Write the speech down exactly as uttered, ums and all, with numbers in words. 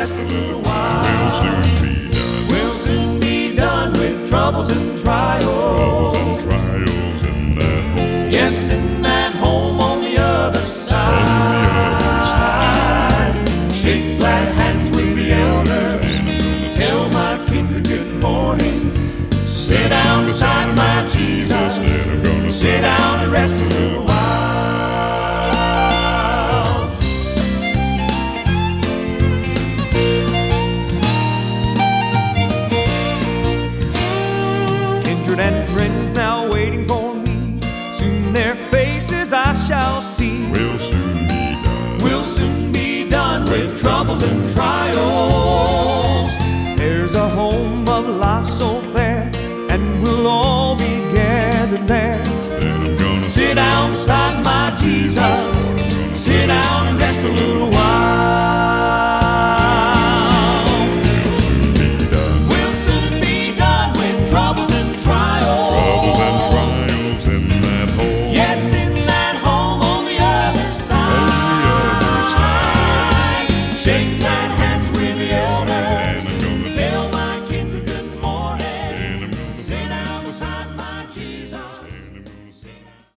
rest a little while. We'll soon be done. We'll soon be done with troubles and trials. Troubles and trials in that home. Yes, in that home on the other side. On the other side. Shake glad hands with the elders. Tell my kindred good morning. Sit down beside my Jesus. Sit down and rest a little while. Kindred and friends now waiting for me. Soon their faces I shall see. We'll soon be done. We'll soon be done with troubles and trials. There's a home of life so fair, and we'll all be gathered there. Then I'm gonna Sit down beside my Jesus.